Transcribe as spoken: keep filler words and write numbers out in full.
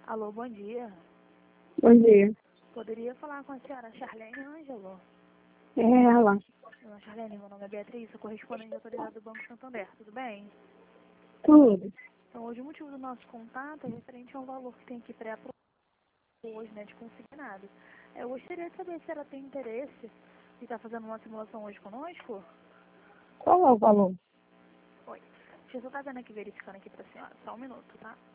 Alô, bom dia. Bom dia. Poderia falar com a senhora Charlene Ângelo? É ela. Dona Charlene, meu nome é Beatriz, sou correspondente autorizada do Banco Santander, tudo bem? Tudo. Então, hoje o motivo do nosso contato é referente ao valor que tem aqui pré-aprovado hoje, né, de consignado. Eu gostaria de saber se ela tem interesse em estar fazendo uma simulação hoje conosco? Qual é o valor? Oi. Deixa eu só estar vendo aqui, verificando aqui para a senhora, só um minuto, tá?